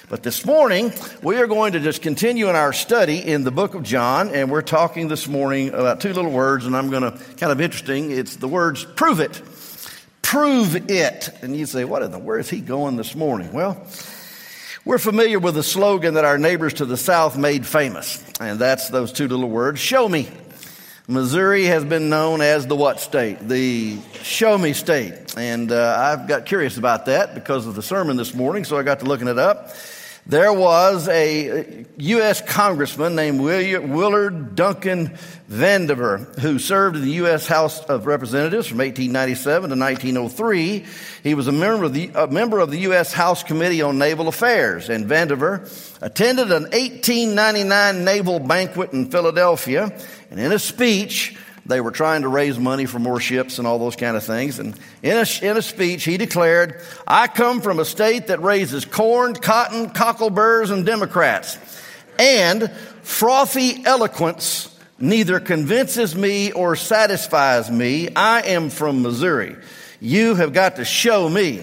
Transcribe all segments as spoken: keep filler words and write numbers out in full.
But this morning, we are going to just continue in our study in the book of John, and we're talking this morning about two little words, and I'm going to, kind of interesting, it's the words, prove it. Prove it. And you say, what in the, where is he going this morning? Well, we're familiar with the slogan that our neighbors to the south made famous, and that's those two little words, show me. Missouri has been known as the what state? The show me state. And uh, I've got curious about that because of the sermon this morning, so I got to looking it up. There was a U S congressman named William, Willard Duncan Vandiver who served in the U S House of Representatives from eighteen ninety-seven to nineteen oh three. He was a member of the, a member of the U S House Committee on Naval Affairs, and Vandiver attended an eighteen ninety-nine naval banquet in Philadelphia, and in a speech, they were trying to raise money for more ships and all those kind of things. And in a, in a speech, he declared, I come from a state that raises corn, cotton, cockleburs, and Democrats. And frothy eloquence neither convinces me or satisfies me. I am from Missouri. You have got to show me.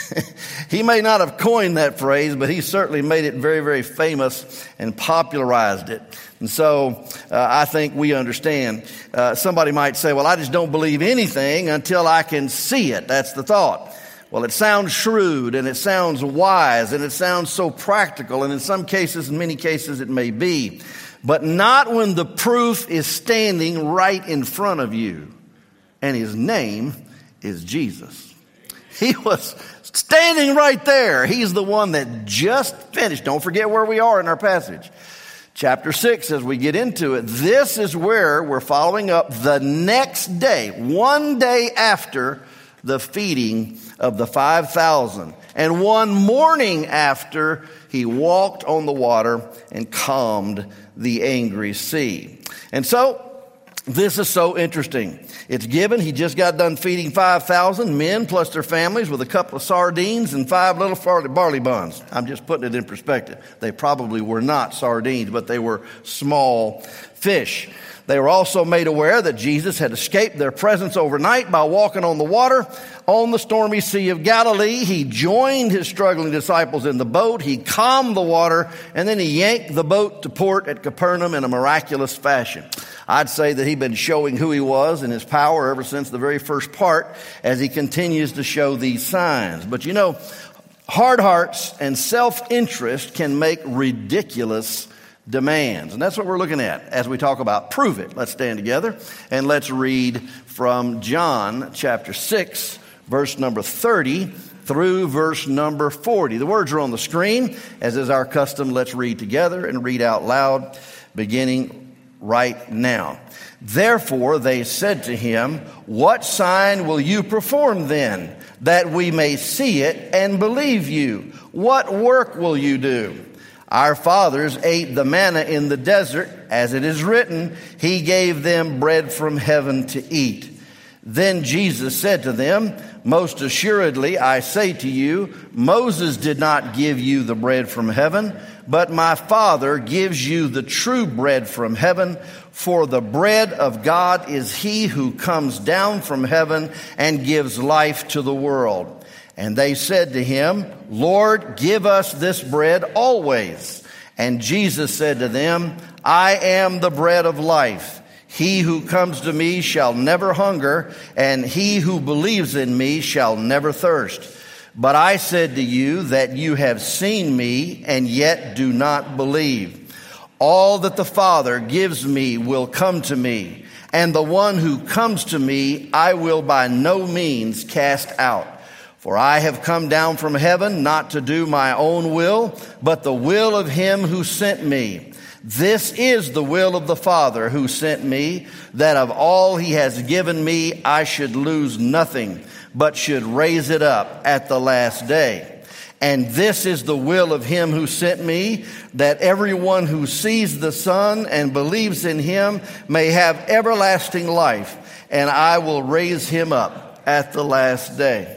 He may not have coined that phrase, but he certainly made it very, very famous and popularized it. And so uh, I think we understand. Uh, somebody might say, well, I just don't believe anything until I can see it. That's the thought. Well, it sounds shrewd, and it sounds wise, and it sounds so practical, and in some cases, in many cases, it may be. But not when the proof is standing right in front of you, and his name is Jesus. He was standing right there. He's the one that just finished. Don't forget where we are in our passage. Chapter six, as we get into it, this is where we're following up the next day, one day after the feeding of the five thousand, and one morning after he walked on the water and calmed the angry sea. And so, this is so interesting. It's given, he just got done feeding five thousand men plus their families with a couple of sardines and five little barley buns. I'm just putting it in perspective. They probably were not sardines, but they were small fish. They were also made aware that Jesus had escaped their presence overnight by walking on the water on the stormy Sea of Galilee. He joined his struggling disciples in the boat. He calmed the water, and then he yanked the boat to port at Capernaum in a miraculous fashion. I'd say that he'd been showing who he was and his power ever since the very first part as he continues to show these signs. But you know, hard hearts and self-interest can make ridiculous demands. And that's what we're looking at as we talk about prove it. Let's stand together and let's read from John chapter six, verse number thirty through verse number forty. The words are on the screen. As is our custom, let's read together and read out loud, beginning right now. Therefore they said to him, what sign will you perform then, that we may see it and believe you? What work will you do? Our fathers ate the manna in the desert, as it is written, he gave them bread from heaven to eat. Then Jesus said to them, most assuredly I say to you, Moses did not give you the bread from heaven, but my Father gives you the true bread from heaven. For the bread of God is he who comes down from heaven and gives life to the world. And they said to him, Lord, give us this bread always. And Jesus said to them, I am the bread of life. He who comes to me shall never hunger, and he who believes in me shall never thirst. But I said to you that you have seen me, and yet do not believe. All that the Father gives me will come to me, and the one who comes to me I will by no means cast out. For I have come down from heaven not to do my own will, but the will of him who sent me. This is the will of the Father who sent me, that of all he has given me I should lose nothing, but should raise it up at the last day. And this is the will of him who sent me, that everyone who sees the Son and believes in him may have everlasting life, and I will raise him up at the last day.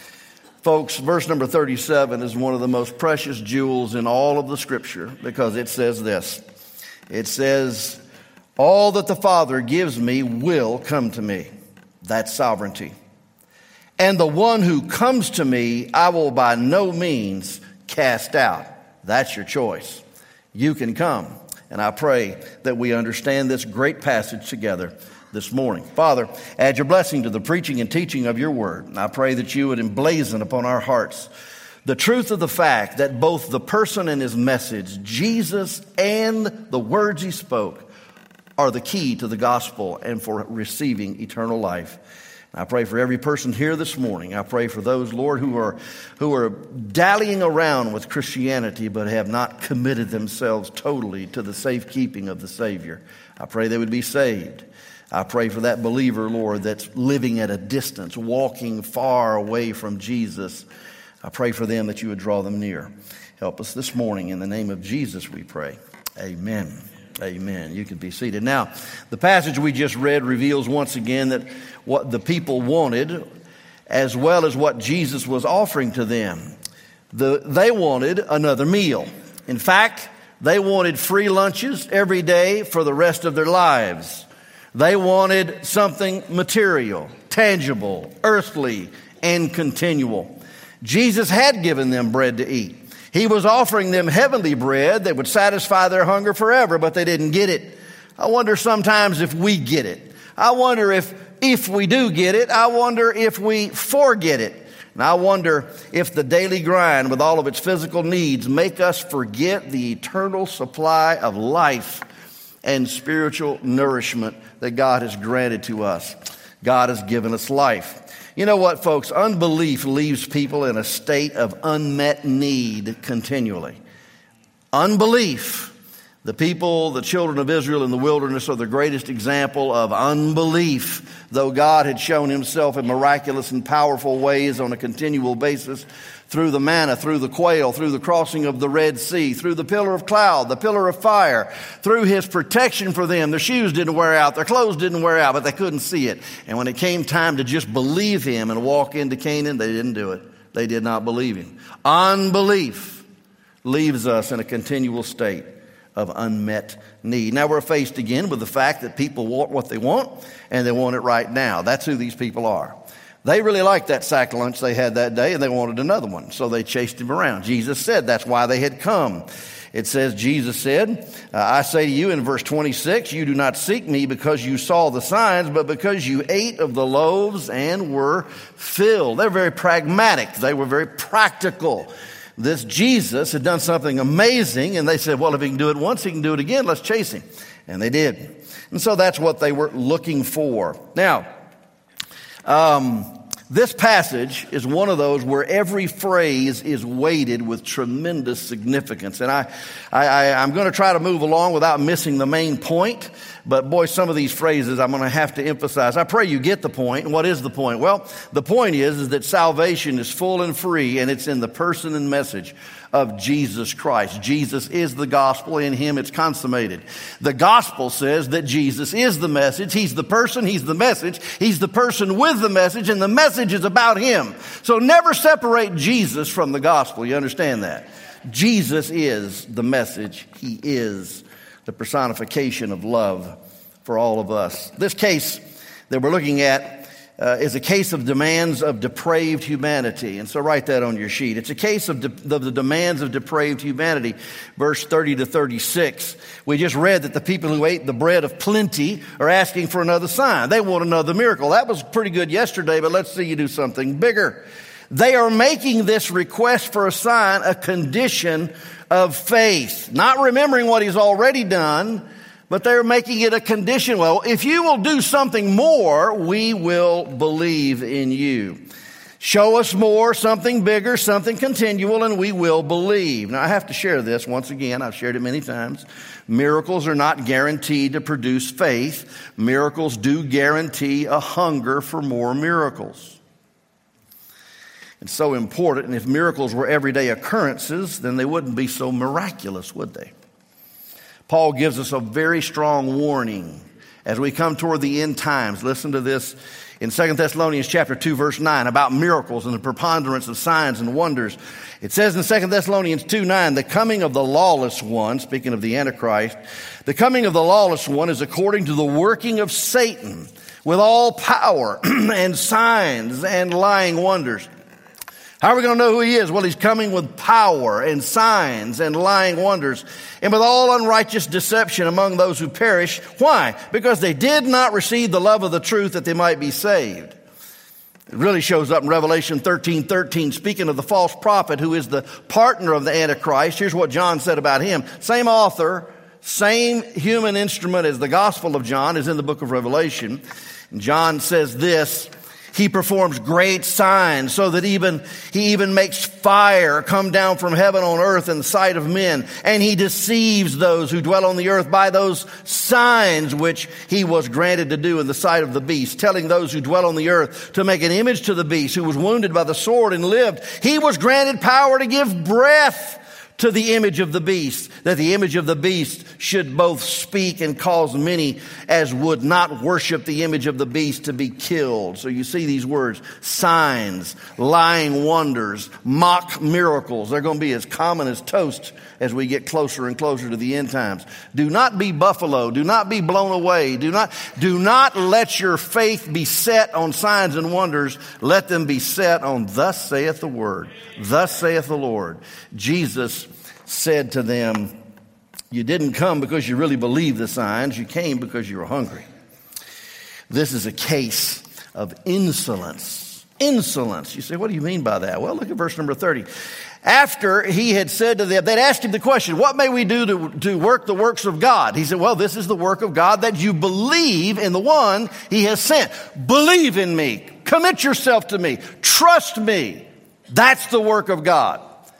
Folks, verse number thirty-seven is one of the most precious jewels in all of the Scripture, because it says this. It says, all that the Father gives me will come to me. That's sovereignty. And the one who comes to me, I will by no means cast out. That's your choice. You can come. And I pray that we understand this great passage together this morning. Father, add your blessing to the preaching and teaching of your word. And I pray that you would emblazon upon our hearts the truth of the fact that both the person and his message, Jesus and the words he spoke, are the key to the gospel and for receiving eternal life. I pray for every person here this morning. I pray for those, Lord, who are who are dallying around with Christianity but have not committed themselves totally to the safekeeping of the Savior. I pray they would be saved. I pray for that believer, Lord, that's living at a distance, walking far away from Jesus. I pray for them that you would draw them near. Help us this morning. In the name of Jesus we pray. Amen. Amen. You can be seated. Now, the passage we just read reveals once again that what the people wanted, as well as what Jesus was offering to them. The, they wanted another meal. In fact, they wanted free lunches every day for the rest of their lives. They wanted something material, tangible, earthly, and continual. Jesus had given them bread to eat. He was offering them heavenly bread that would satisfy their hunger forever, but they didn't get it. I wonder sometimes if we get it. I wonder if, if we do get it, I wonder if we forget it. And I wonder if the daily grind with all of its physical needs make us forget the eternal supply of life and spiritual nourishment that God has granted to us. God has given us life. You know what, folks? Unbelief leaves people in a state of unmet need continually. Unbelief. The people, the children of Israel in the wilderness are the greatest example of unbelief. Though God had shown himself in miraculous and powerful ways on a continual basis through the manna, through the quail, through the crossing of the Red Sea, through the pillar of cloud, the pillar of fire, through his protection for them. Their shoes didn't wear out, their clothes didn't wear out, but they couldn't see it. And when it came time to just believe him and walk into Canaan, they didn't do it. They did not believe him. Unbelief leaves us in a continual state of unmet need. Now we're faced again with the fact that people want what they want, and they want it right now. That's who these people are. They really liked that sack lunch they had that day, and they wanted another one. So they chased him around. Jesus said that's why they had come. It says, Jesus said, uh, I say to you in verse twenty-six, you do not seek me because you saw the signs, but because you ate of the loaves and were filled. They're very pragmatic. They were very practical. This Jesus had done something amazing, and they said, well, if he can do it once, he can do it again. Let's chase him. And they did. And so that's what they were looking for. Now, Um, this passage is one of those where every phrase is weighted with tremendous significance. And I, I, I, I'm going to try to move along without missing the main point. But boy, some of these phrases I'm going to have to emphasize. I pray you get the point. And what is the point? Well, the point is, is that salvation is full and free, and it's in the person and message of Jesus Christ. Jesus is the gospel. In him it's consummated. The gospel says that Jesus is the message. He's the person. He's the message. He's the person with the message, and the message is about him. So never separate Jesus from the gospel. You understand that? Jesus is the message. He is the personification of love for all of us. This case that we're looking at Uh, is a case of demands of depraved humanity. And so write that on your sheet. It's a case of, de- of the demands of depraved humanity. Verse thirty to thirty-six. We just read that the people who ate the bread of plenty are asking for another sign. They want another miracle. That was pretty good yesterday, but let's see you do something bigger. They are making this request for a sign a condition of faith. Not remembering what he's already done, but they're making it a condition. Well, if you will do something more, we will believe in you. Show us more, something bigger, something continual, and we will believe. Now, I have to share this once again. I've shared it many times. Miracles are not guaranteed to produce faith. Miracles do guarantee a hunger for more miracles. It's so important. And if miracles were everyday occurrences, then they wouldn't be so miraculous, would they? Paul gives us a very strong warning as we come toward the end times. Listen to this in Second Thessalonians chapter two, verse nine, about miracles and the preponderance of signs and wonders. It says in Second Thessalonians two nine, the coming of the lawless one, speaking of the Antichrist, the coming of the lawless one is according to the working of Satan with all power and signs and lying wonders. How are we going to know who he is? Well, he's coming with power and signs and lying wonders and with all unrighteous deception among those who perish. Why? Because they did not receive the love of the truth that they might be saved. It really shows up in Revelation thirteen thirteen, speaking of the false prophet who is the partner of the Antichrist. Here's what John said about him. Same author, same human instrument as the Gospel of John is in the book of Revelation. And John says this: he performs great signs so that even he even makes fire come down from heaven on earth in the sight of men. And he deceives those who dwell on the earth by those signs which he was granted to do in the sight of the beast, telling those who dwell on the earth to make an image to the beast who was wounded by the sword and lived. He was granted power to give breath to the image of the beast, that the image of the beast should both speak and cause many as would not worship the image of the beast to be killed. So you see these words: signs, lying wonders, mock miracles. They're going to be as common as toast as we get closer and closer to the end times. Do not be buffalo. Do not be blown away. Do not, do not let your faith be set on signs and wonders. Let them be set on thus saith the word. Thus saith the Lord. Jesus said to them, you didn't come because you really believe the signs. You came because you were hungry. This is a case of insolence. Insolence. You say, what do you mean by that? Well, look at verse number thirty. After he had said to them, they'd asked him the question, what may we do to, to work the works of God? He said, well, this is the work of God, that you believe in the one he has sent. Believe in me. Commit yourself to me. Trust me. That's the work of God.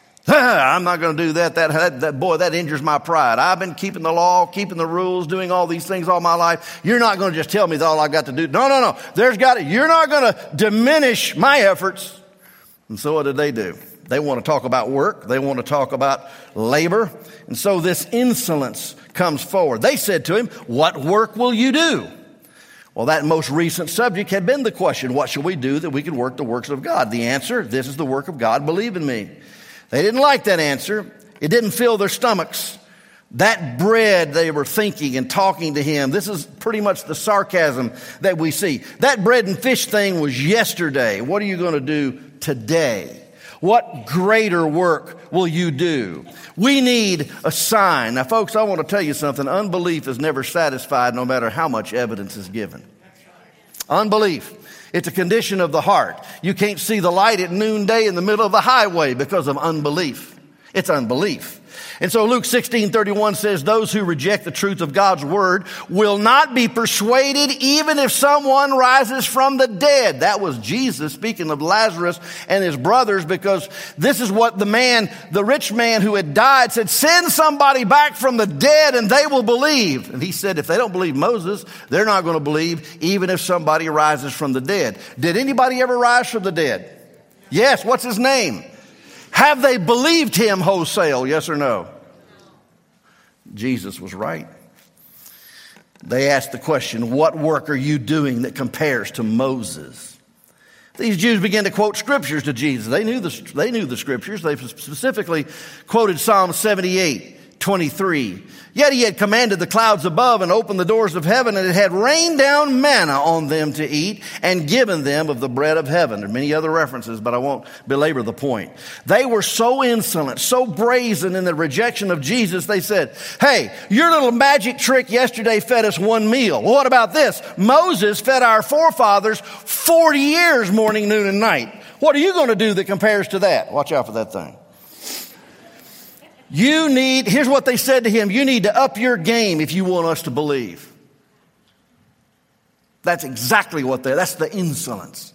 I'm not going to do that. That, that. That boy, that injures my pride. I've been keeping the law, keeping the rules, doing all these things all my life. You're not going to just tell me that's all I got to do. No, no, no. There's got to, you're not going to diminish my efforts. And so what did they do? They want to talk about work. They want to talk about labor. And so this insolence comes forward. They said to him, what work will you do? Well, that most recent subject had been the question, what shall we do that we can work the works of God? The answer, this is the work of God, believe in me. They didn't like that answer. It didn't fill their stomachs. That bread, they were thinking and talking to him. This is pretty much the sarcasm that we see. That bread and fish thing was yesterday. What are you going to do today? What greater work will you do? We need a sign. Now, folks, I want to tell you something. Unbelief is never satisfied no matter how much evidence is given. Unbelief. It's a condition of the heart. You can't see the light at noonday in the middle of the highway because of unbelief. It's unbelief. And so Luke sixteen thirty-one says, those who reject the truth of God's word will not be persuaded even if someone rises from the dead. That was Jesus speaking of Lazarus and his brothers, because this is what the man, the rich man who had died said, send somebody back from the dead and they will believe. And he said, if they don't believe Moses, they're not going to believe even if somebody rises from the dead. Did anybody ever rise from the dead? Yes. What's his name? Have they believed him wholesale? Yes or no? Jesus was right. They asked the question, what work are you doing that compares to Moses? These Jews began to quote scriptures to Jesus. They knew the, they knew the scriptures. They specifically quoted Psalm seventy-eight twenty-three. Yet he had commanded the clouds above and opened the doors of heaven, and it had rained down manna on them to eat and given them of the bread of heaven. There are many other references, but I won't belabor the point. They were so insolent, so brazen in the rejection of Jesus, they said, hey, your little magic trick yesterday fed us one meal. Well, what about this? Moses fed our forefathers forty years, morning, noon, and night. What are you going to do that compares to that? Watch out for that thing. You need, here's what they said to him, you need to up your game if you want us to believe. That's exactly what they, that's the insolence.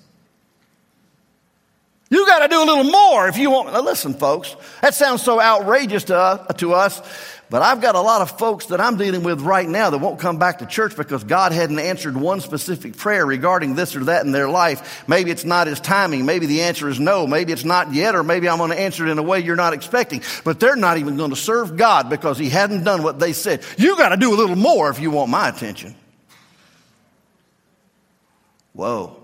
You got to do a little more if you want. Now listen, folks, that sounds so outrageous to us, to us, but I've got a lot of folks that I'm dealing with right now that won't come back to church because God hadn't answered one specific prayer regarding this or that in their life. Maybe it's not his timing. Maybe the answer is no. Maybe it's not yet, or maybe I'm going to answer it in a way you're not expecting. But they're not even going to serve God because he hadn't done what they said. You got to do a little more if you want my attention. Whoa.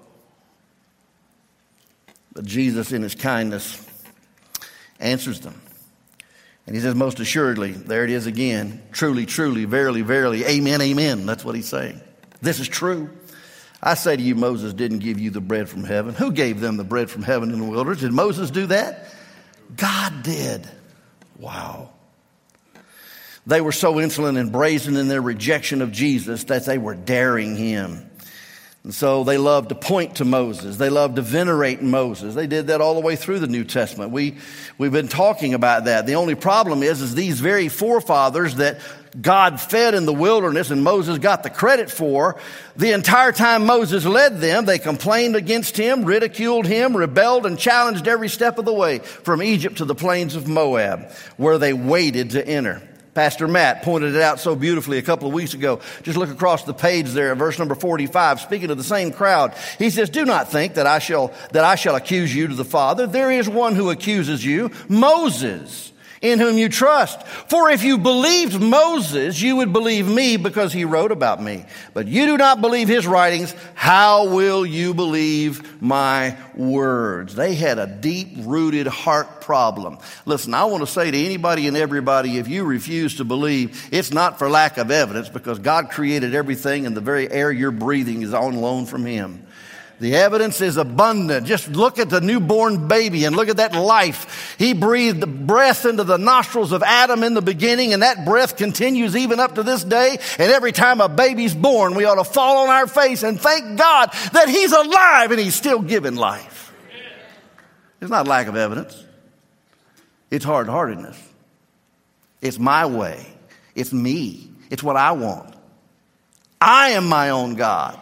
But Jesus, in his kindness, answers them. And he says, most assuredly, there it is again, truly, truly, verily, verily, amen, amen. That's what he's saying. This is true. I say to you, Moses didn't give you the bread from heaven. Who gave them the bread from heaven in the wilderness? Did Moses do that? God did. Wow. They were so insolent and brazen in their rejection of Jesus that they were daring him. And so they loved to point to Moses. They loved to venerate Moses. They did that all the way through the New Testament. We, we've been talking about that. The only problem is, is these very forefathers that God fed in the wilderness and Moses got the credit for, the entire time Moses led them, they complained against him, ridiculed him, rebelled, and challenged every step of the way from Egypt to the plains of Moab, where they waited to enter. Pastor Matt pointed it out so beautifully a couple of weeks ago. Just look across the page there at verse number forty-five, speaking to the same crowd. He says, do not think that I shall, that I shall accuse you to the Father. There is one who accuses you, Moses, in whom you trust. For if you believed Moses, you would believe me because he wrote about me. But you do not believe his writings. How will you believe my words? They had a deep-rooted heart problem. Listen, I want to say to anybody and everybody, if you refuse to believe, it's not for lack of evidence, because God created everything and the very air you're breathing is on loan from him. The evidence is abundant. Just look at the newborn baby and look at that life. He breathed breath into the nostrils of Adam in the beginning, and that breath continues even up to this day. And every time a baby's born, we ought to fall on our face and thank God that he's alive and he's still giving life. It's not lack of evidence. It's hard-heartedness. It's my way. It's me. It's what I want. I am my own God.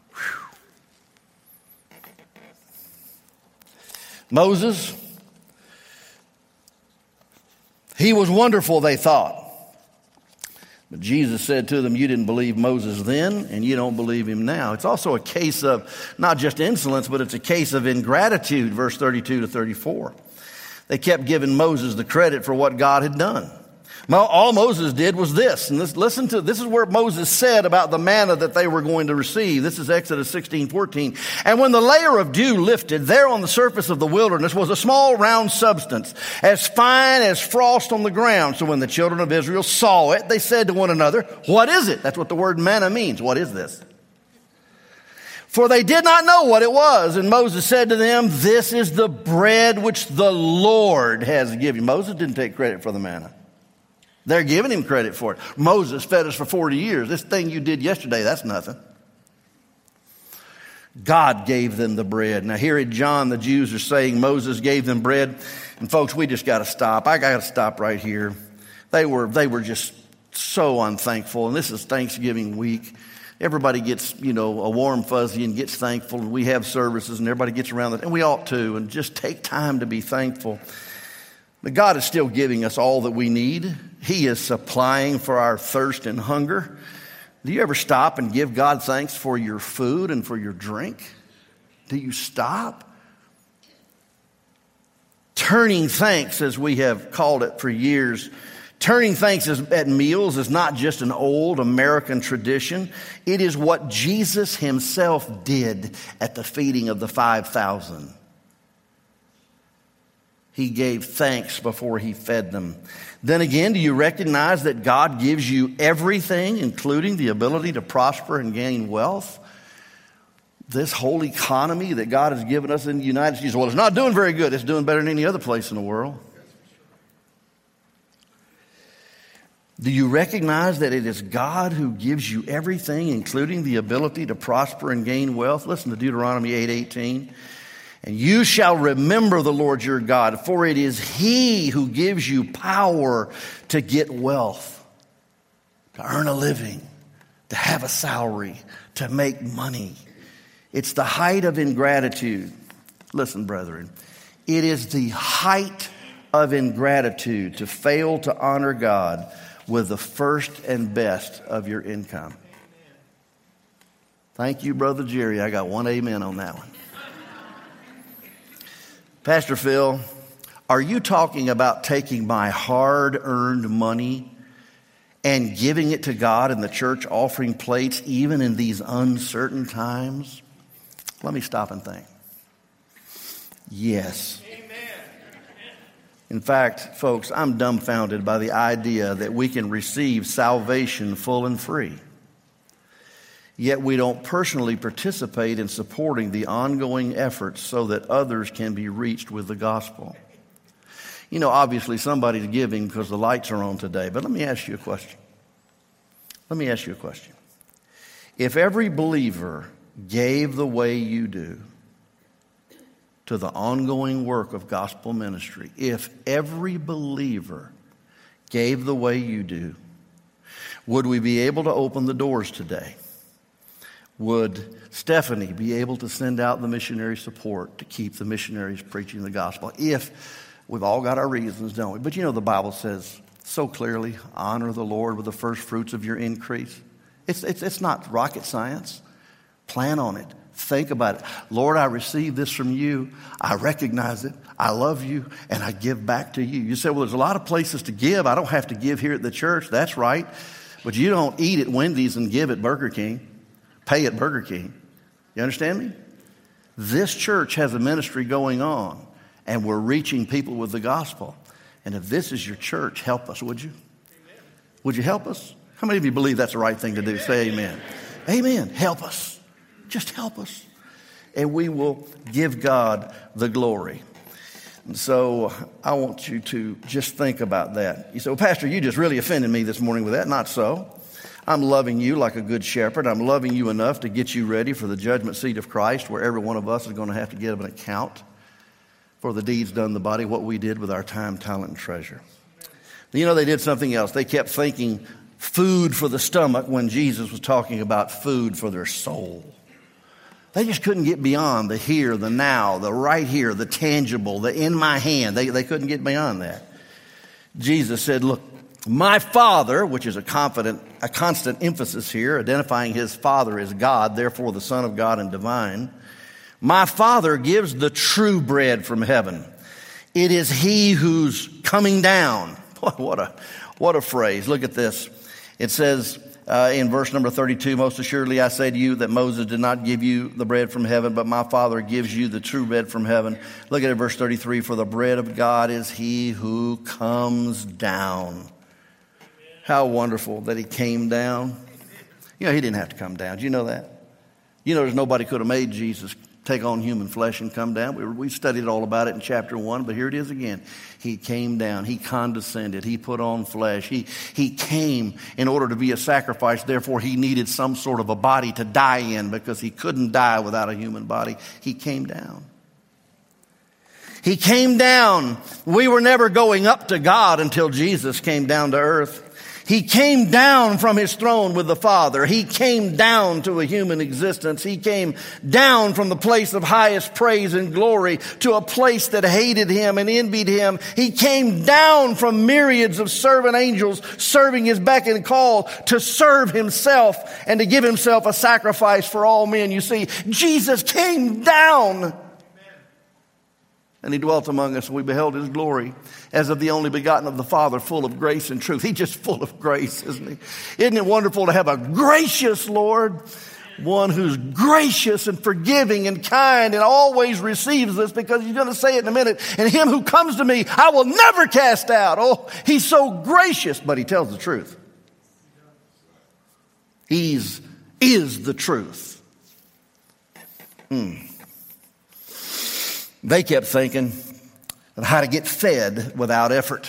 Moses, he was wonderful, they thought. But Jesus said to them, you didn't believe Moses then, and you don't believe him now. It's also a case of not just insolence, but it's a case of ingratitude, verse thirty-two to thirty-four. They kept giving Moses the credit for what God had done. All Moses did was this, and this, listen to, this is where Moses said about the manna that they were going to receive. This is Exodus sixteen fourteen. And when the layer of dew lifted, there on the surface of the wilderness was a small round substance, as fine as frost on the ground. So when the children of Israel saw it, they said to one another, what is it? That's what the word manna means. What is this? For they did not know what it was. And Moses said to them, this is the bread which the Lord has given. Moses didn't take credit for the manna. They're giving him credit for it. Moses fed us for forty years. This thing you did yesterday, that's nothing. God gave them the bread. Now here at John, the Jews are saying Moses gave them bread. And folks, we just got to stop. I got to stop right here. They were, they were just so unthankful. And this is Thanksgiving week. Everybody gets, you know, a warm fuzzy and gets thankful. And we have services and everybody gets around it. And we ought to. And just take time to be thankful. But God is still giving us all that we need. He is supplying for our thirst and hunger. Do you ever stop and give God thanks for your food and for your drink? Do you stop? Turning thanks, as we have called it for years, turning thanks at meals is not just an old American tradition. It is what Jesus himself did at the feeding of the five thousand. He gave thanks before he fed them. Then again, do you recognize that God gives you everything, including the ability to prosper and gain wealth? This whole economy that God has given us in the United States, well, it's not doing very good. It's doing better than any other place in the world. Do you recognize that it is God who gives you everything, including the ability to prosper and gain wealth? Listen to Deuteronomy eight eighteen. And you shall remember the Lord your God, for it is he who gives you power to get wealth, to earn a living, to have a salary, to make money. It's the height of ingratitude. Listen, brethren, it is the height of ingratitude to fail to honor God with the first and best of your income. Thank you, Brother Jerry. I got one amen on that one. Pastor Phil, are you talking about taking my hard-earned money and giving it to God in the church offering plates even in these uncertain times? Let me stop and think. Yes. In fact, folks, I'm dumbfounded by the idea that we can receive salvation full and free. yet we don't personally participate in supporting the ongoing efforts so that others can be reached with the gospel. You know, obviously somebody's giving because the lights are on today, but let me ask you a question. Let me ask you a question. If every believer gave the way you do to the ongoing work of gospel ministry, if every believer gave the way you do, would we be able to open the doors today? Would Stephanie be able to send out the missionary support to keep the missionaries preaching the gospel? If we've all got our reasons, don't we? But you know, the Bible says so clearly, honor the Lord with the first fruits of your increase. It's, it's, it's not rocket science. Plan on it. Think about it. Lord, I receive this from you. I recognize it. I love you, and I give back to you. You say, well, there's a lot of places to give. I don't have to give here at the church. That's right. But you don't eat at Wendy's and give at Burger King. Pay at Burger King. You understand me? This church has a ministry going on, and we're reaching people with the gospel. And if this is your church, help us, would you? Amen. Would you help us? How many of you believe that's the right thing to do? Say amen. Amen. Help us. Just help us. And we will give God the glory. And so I want you to just think about that. You say, well, Pastor, you just really offended me this morning with that. Not so. I'm loving you like a good shepherd. I'm loving you enough to get you ready for the judgment seat of Christ, where every one of us is going to have to give an account for the deeds done in the body, what we did with our time, talent, and treasure. You know, they did something else. They kept thinking food for the stomach when Jesus was talking about food for their soul. They just couldn't get beyond the here, the now, the right here, the tangible, the in my hand. They, they couldn't get beyond that. Jesus said, look, my Father, which is a confident, a constant emphasis here, identifying his Father as God, therefore the Son of God and divine. My Father gives the true bread from heaven. It is he who's coming down. Boy, what a, what a phrase. Look at this. It says uh, in verse number thirty-two, most assuredly I say to you that Moses did not give you the bread from heaven, but my Father gives you the true bread from heaven. Look at it, verse thirty-three. For the bread of God is he who comes down. How wonderful that he came down. You know, he didn't have to come down. Do you know that? You know, there's nobody could have made Jesus take on human flesh and come down. We, we studied all about it in chapter one, but here it is again. He came down. He condescended. He put on flesh. He, he came in order to be a sacrifice. Therefore, he needed some sort of a body to die in because he couldn't die without a human body. He came down. He came down. We were never going up to God until Jesus came down to earth. He came down from his throne with the Father. He came down to a human existence. He came down from the place of highest praise and glory to a place that hated him and envied him. He came down from myriads of servant angels serving his beck and call to serve himself and to give himself a sacrifice for all men. You see, Jesus came down. And he dwelt among us, and we beheld his glory as of the only begotten of the Father, full of grace and truth. He's just full of grace, isn't he? Isn't it wonderful to have a gracious Lord? One who's gracious and forgiving and kind and always receives us, because he's going to say it in a minute. And him who comes to me, I will never cast out. Oh, he's so gracious, but he tells the truth. He's is the truth. Hmm. They kept thinking of how to get fed without effort.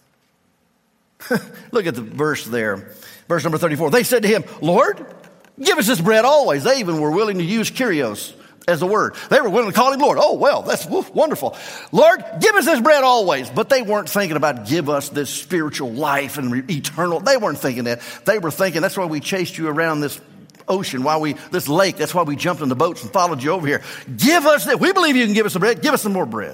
Look at the verse there. Verse number thirty-four. They said to him, Lord, give us this bread always. They even were willing to use Kyrios as a word. They were willing to call him Lord. Oh, well, that's woof, wonderful. Lord, give us this bread always. But they weren't thinking about give us this spiritual life and re- eternal. They weren't thinking that. They were thinking that's why we chased you around this ocean, why we, this lake, that's why we jumped in the boats and followed you over here. Give us that. We believe you can give us the bread. Give us some more bread.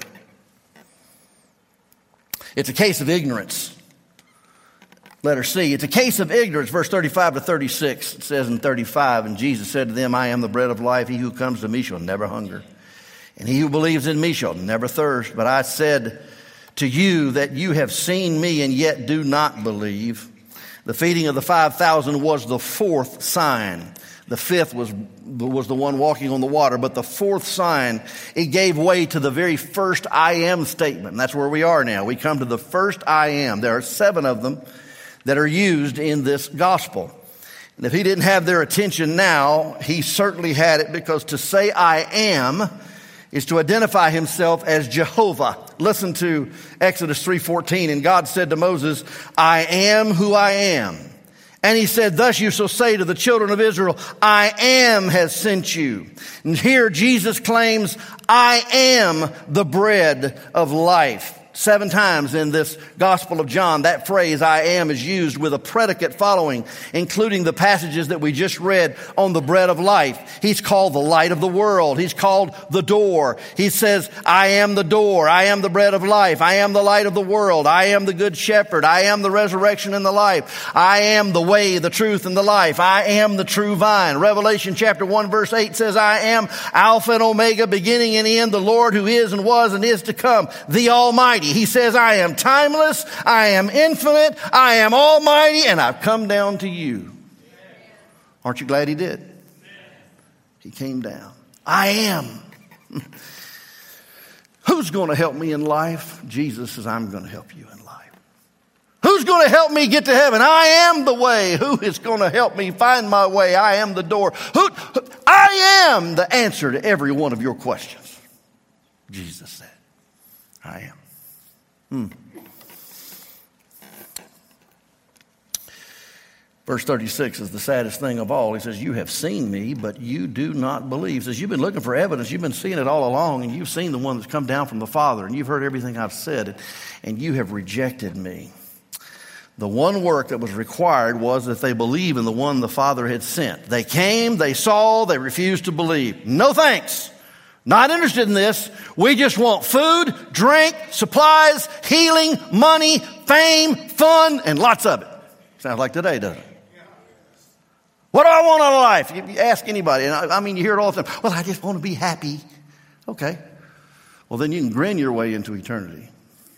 It's a case of ignorance. Letter C. It's a case of ignorance. Verse thirty-five to thirty-six. It says in thirty-five, and Jesus said to them, I am the bread of life. He who comes to me shall never hunger, and he who believes in me shall never thirst. But I said to you that you have seen me and yet do not believe. The feeding of the five thousand was the fourth sign. The fifth was, was the one walking on the water. But the fourth sign, it gave way to the very first I am statement. And that's where we are now. We come to the first I am. There are seven of them that are used in this gospel. And if he didn't have their attention now, he certainly had it, because to say I am is to identify himself as Jehovah. Listen to Exodus three fourteen. And God said to Moses, I am who I am. And he said, thus you shall say to the children of Israel, I am has sent you. And here Jesus claims, I am the bread of life. Seven times in this Gospel of John, that phrase, I am, is used with a predicate following, including the passages that we just read on the bread of life. He's called the light of the world. He's called the door. He says, I am the door. I am the bread of life. I am the light of the world. I am the good shepherd. I am the resurrection and the life. I am the way, the truth, and the life. I am the true vine. Revelation chapter one verse eight says, I am Alpha and Omega, beginning and end, the Lord who is and was and is to come, the Almighty. He says, I am timeless, I am infinite, I am almighty, and I've come down to you. Aren't you glad he did? He came down. I am. Who's going to help me in life? Jesus says, I'm going to help you in life. Who's going to help me get to heaven? I am the way. Who is going to help me find my way? I am the door. Who, who, I am the answer to every one of your questions. Jesus said, I am. Hmm. Verse thirty-six is the saddest thing of all. He says, you have seen me, but you do not believe. He says, you've been looking for evidence. You've been seeing it all along, and you've seen the one that's come down from the Father, and you've heard everything I've said, and you have rejected me. The one work that was required was that they believe in the one the Father had sent. They came, they saw, they refused to believe. No thanks. Not interested in this. We just want food, drink, supplies, healing, money, fame, fun, and lots of it. Sounds like today, doesn't it? What do I want out of life? You ask anybody, and I, I mean, you hear it all the time. Well, I just want to be happy. Okay. Well, then you can grin your way into eternity.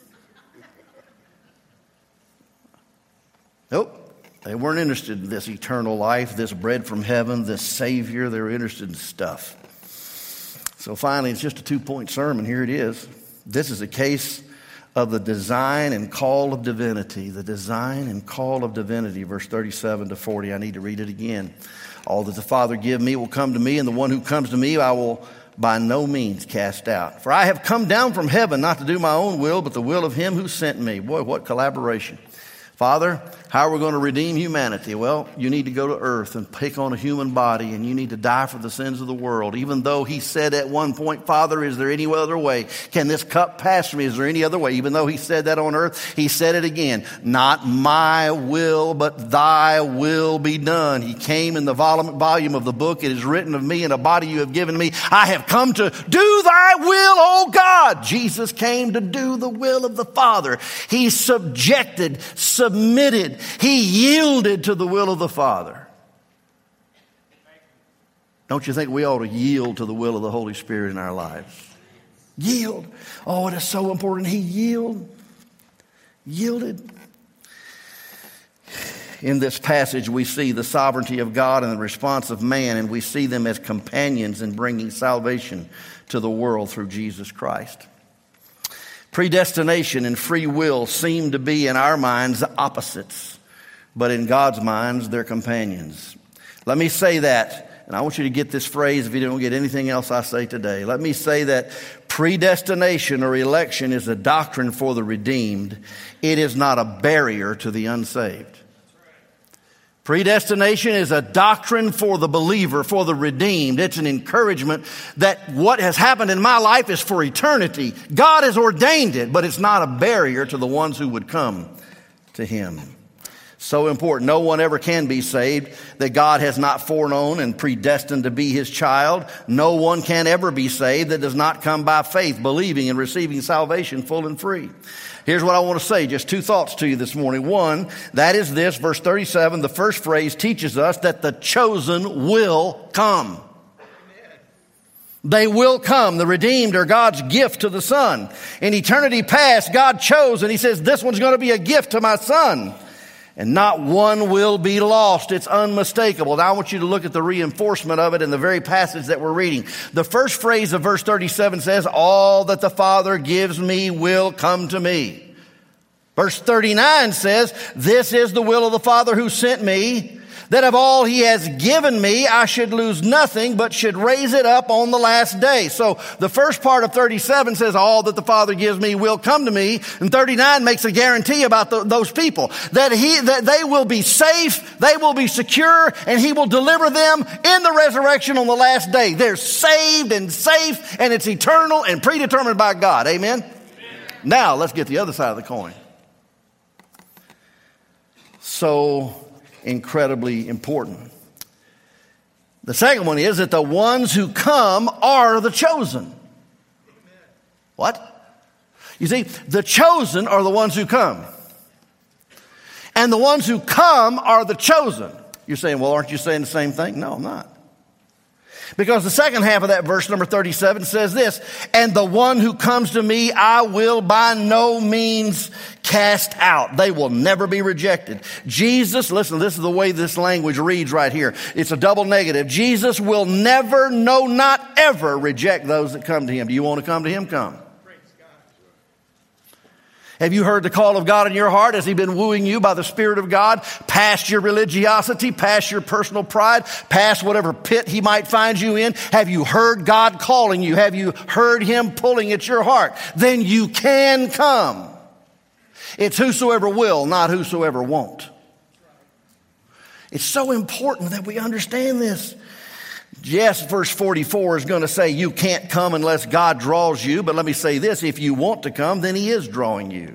Nope. They weren't interested in this eternal life, this bread from heaven, this Savior. They were interested in stuff. So finally, it's just a two-point sermon. Here it is. This is a case of the design and call of divinity. The design and call of divinity, verse thirty-seven to forty. I need to read it again. All that the Father give me will come to me, and the one who comes to me I will by no means cast out. For I have come down from heaven not to do my own will, but the will of him who sent me. Boy, what collaboration. Father, how are we going to redeem humanity? Well, you need to go to earth and take on a human body, and you need to die for the sins of the world. Even though he said at one point, Father, is there any other way? Can this cup pass from me? Is there any other way? Even though he said that on earth, he said it again. Not my will, but thy will be done. He came in the volume of the book. It is written of me in a body you have given me. I have come to do thy will, O God. Jesus came to do the will of the Father. He subjected, submitted, he yielded to the will of the Father. Don't you think we ought to yield to the will of the Holy Spirit in our lives? Yield. Oh, it is so important. He yielded. Yielded. In this passage, we see the sovereignty of God and the response of man, and we see them as companions in bringing salvation to the world through Jesus Christ. Predestination and free will seem to be, in our minds, opposites. But in God's minds, they're companions. Let me say that, and I want you to get this phrase if you don't get anything else I say today. Let me say that predestination or election is a doctrine for the redeemed. It is not a barrier to the unsaved. Predestination is a doctrine for the believer, for the redeemed. It's an encouragement that what has happened in my life is for eternity. God has ordained it, but it's not a barrier to the ones who would come to him. So important. No one ever can be saved that God has not foreknown and predestined to be his child. No one can ever be saved that does not come by faith, believing and receiving salvation full and free. Here's what I want to say, just two thoughts to you this morning. One, that is this, verse thirty-seven, the first phrase teaches us that the chosen will come. They will come. The redeemed are God's gift to the Son. In eternity past, God chose, and he says, this one's going to be a gift to my Son. And not one will be lost. It's unmistakable. Now I want you to look at the reinforcement of it in the very passage that we're reading. The first phrase of verse thirty-seven says, all that the Father gives me will come to me. Verse thirty-nine says, this is the will of the Father who sent me, that of all he has given me, I should lose nothing, but should raise it up on the last day. So the first part of thirty-seven says, all that the Father gives me will come to me. And thirty-nine makes a guarantee about the, those people, that he, that they will be safe, they will be secure, and he will deliver them in the resurrection on the last day. They're saved and safe, and it's eternal and predetermined by God. Amen? Amen. Now, let's get the other side of the coin. So incredibly important. The second one is that the ones who come are the chosen. What? You see, the chosen are the ones who come. And the ones who come are the chosen. You're saying, well, aren't you saying the same thing? No, I'm not. Because the second half of that verse, number thirty-seven, says this, and the one who comes to me, I will by no means cast out. They will never be rejected. Jesus, listen, this is the way this language reads right here. It's a double negative. Jesus will never, no, not ever reject those that come to him. Do you want to come to him? Come. Have you heard the call of God in your heart? Has he been wooing you by the Spirit of God past your religiosity, past your personal pride, past whatever pit he might find you in? Have you heard God calling you? Have you heard him pulling at your heart? Then you can come. It's whosoever will, not whosoever won't. It's so important that we understand this. Yes, verse forty-four is going to say you can't come unless God draws you. But let me say this, if you want to come, then he is drawing you.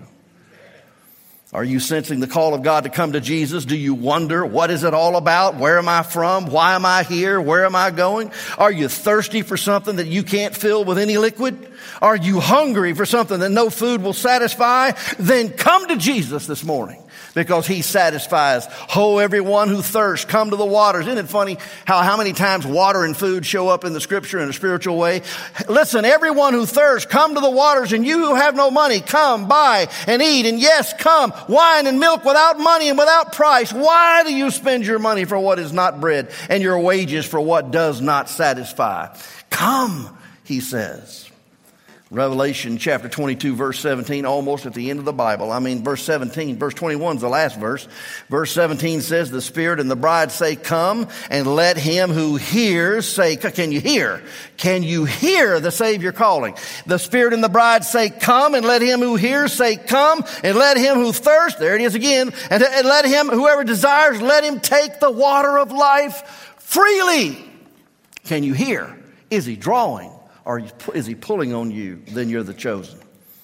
Are you sensing the call of God to come to Jesus? Do you wonder, what is it all about? Where am I from? Why am I here? Where am I going? Are you thirsty for something that you can't fill with any liquid? Are you hungry for something that no food will satisfy? Then come to Jesus this morning, because he satisfies. Ho, everyone who thirsts, come to the waters. Isn't it funny how, how many times water and food show up in the scripture in a spiritual way? Listen, everyone who thirsts, come to the waters, and you who have no money, come, buy and eat. And yes, come, wine and milk without money and without price. Why do you spend your money for what is not bread and your wages for what does not satisfy? Come, he says. Revelation chapter twenty-two, verse seventeen, almost at the end of the Bible. I mean, verse seventeen, verse twenty-one is the last verse. Verse seventeen says, the Spirit and the bride say, come, and let him who hears say, can you hear? Can you hear the Savior calling? The Spirit and the bride say, come, and let him who hears say, come, and let him who thirsts, there it is again, and, and let him, whoever desires, let him take the water of life freely. Can you hear? Is he drawing? Or is he pulling on you? Then you're the chosen.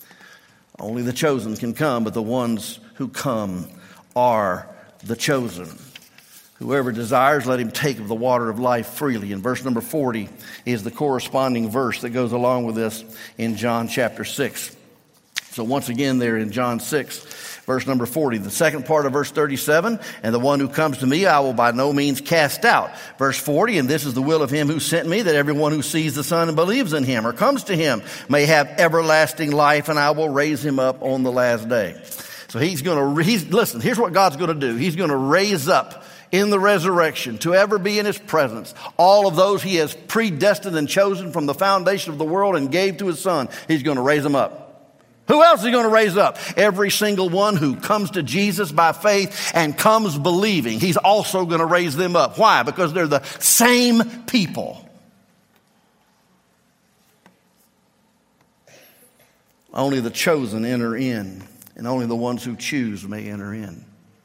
Only the chosen can come, but the ones who come are the chosen. Whoever desires, let him take of the water of life freely. And verse number forty is the corresponding verse that goes along with this in John chapter six. So once again there in John six, verse number forty, the second part of verse thirty-seven, and the one who comes to me I will by no means cast out. Verse forty, and this is the will of him who sent me, that everyone who sees the Son and believes in him or comes to him may have everlasting life, and I will raise him up on the last day. So he's going to, he's, listen, here's what God's going to do. He's going to raise up in the resurrection to ever be in his presence all of those he has predestined and chosen from the foundation of the world and gave to his Son. He's going to raise them up. Who else is he going to raise up? Every single one who comes to Jesus by faith and comes believing. He's also going to raise them up. Why? Because they're the same people. Only the chosen enter in, and only the ones who choose may enter in.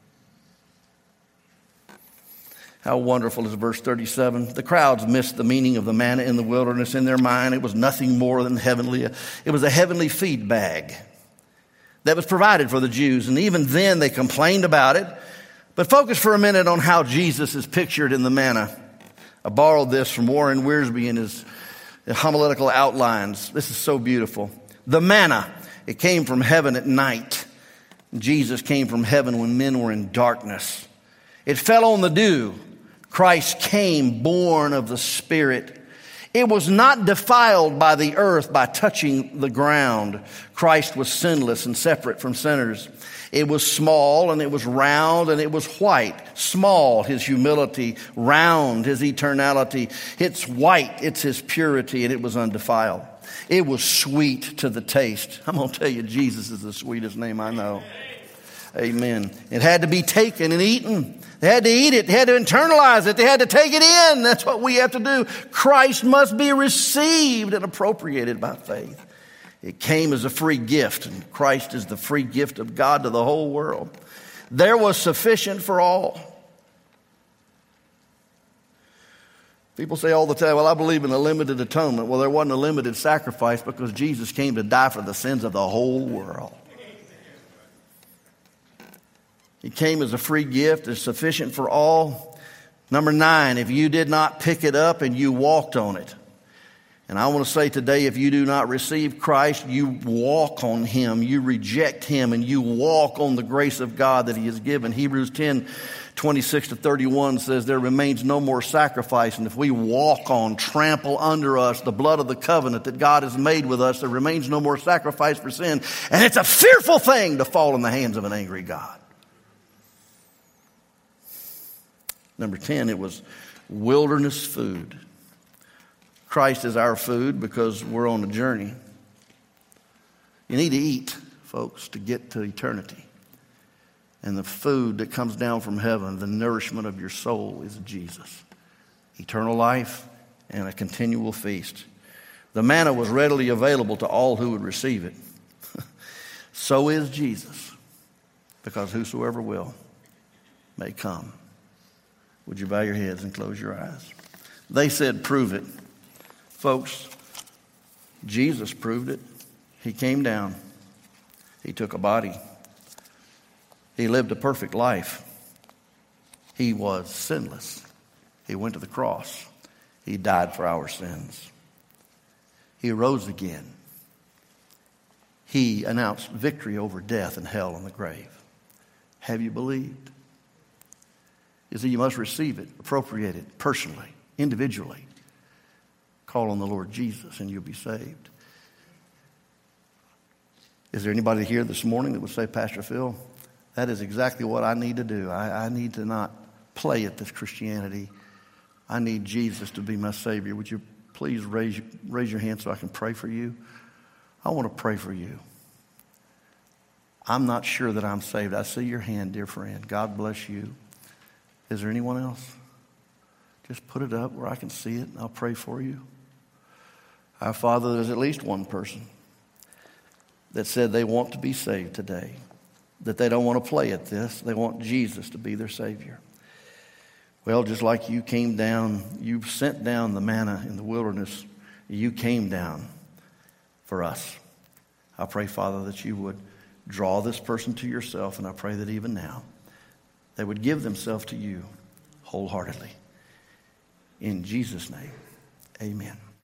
How wonderful is verse thirty-seven. The crowds missed the meaning of the manna in the wilderness. In their mind, it was nothing more than heavenly. It was a heavenly feed bag that was provided for the Jews. And even then, they complained about it. But focus for a minute on how Jesus is pictured in the manna. I borrowed this from Warren Wiersbe in his homiletical outlines. This is so beautiful. The manna, it came from heaven at night. Jesus came from heaven when men were in darkness. It fell on the dew. Christ came born of the Spirit. It was not defiled by the earth by touching the ground. Christ was sinless and separate from sinners. It was small and it was round and it was white. Small, his humility. Round, his eternality. It's white, it's his purity, and it was undefiled. It was sweet to the taste. I'm going to tell you, Jesus is the sweetest name I know. Amen. It had to be taken and eaten. They had to eat it. They had to internalize it. They had to take it in. That's what we have to do. Christ must be received and appropriated by faith. It came as a free gift, and Christ is the free gift of God to the whole world. There was sufficient for all. People say all the time, well, I believe in a limited atonement. Well, there wasn't a limited sacrifice because Jesus came to die for the sins of the whole world. He came as a free gift. It's sufficient for all. Number nine, if you did not pick it up and you walked on it. And I want to say today, if you do not receive Christ, you walk on Him. You reject Him and you walk on the grace of God that He has given. Hebrews ten, twenty-six to thirty-one says there remains no more sacrifice. And if we walk on, trample under us the blood of the covenant that God has made with us, there remains no more sacrifice for sin. And it's a fearful thing to fall in the hands of an angry God. Number ten, it was wilderness food. Christ is our food because we're on a journey. You need to eat, folks, to get to eternity. And the food that comes down from heaven, the nourishment of your soul, is Jesus. Eternal life and a continual feast. The manna was readily available to all who would receive it. So is Jesus, because whosoever will may come. Would you bow your heads and close your eyes? They said, prove it. Folks, Jesus proved it. He came down. He took a body. He lived a perfect life. He was sinless. He went to the cross. He died for our sins. He rose again. He announced victory over death and hell and the grave. Have you believed? You see, you must receive it, appropriate it personally, individually. Call on the Lord Jesus and you'll be saved. Is there anybody here this morning that would say, Pastor Phil, that is exactly what I need to do. I, I need to not play at this Christianity. I need Jesus to be my Savior. Would you please raise, raise your hand so I can pray for you? I want to pray for you. I'm not sure that I'm saved. I see your hand, dear friend. God bless you. Is there anyone else? Just put it up where I can see it, and I'll pray for you. Our Father, there's at least one person that said they want to be saved today, that they don't want to play at this. They want Jesus to be their Savior. Well, just like you came down, you sent down the manna in the wilderness, you came down for us. I pray, Father, that you would draw this person to yourself, and I pray that even now they would give themselves to you wholeheartedly. In Jesus' name, amen.